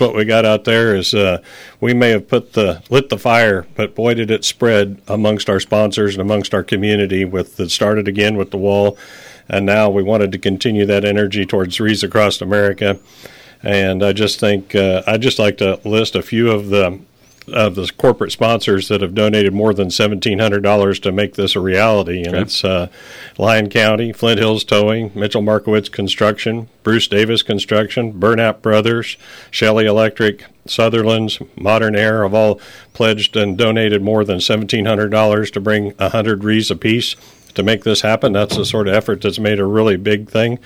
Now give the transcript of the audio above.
what we got out there is we may have lit the fire, but boy, did it spread amongst our sponsors and amongst our community. It started again with the wall, and now we wanted to continue that energy towards Wreaths Across America. And I just think I'd just like to list a few of the corporate sponsors that have donated more than $1,700 to make this a reality. And It's Lyon County, Flint Hills Towing, Mitchell Markowitz Construction, Bruce Davis Construction, Burnap Brothers, Shelley Electric, Sutherland's, Modern Air have all pledged and donated more than $1,700 to bring 100 wreaths apiece to make this happen. That's the sort of effort that's made a really big thing.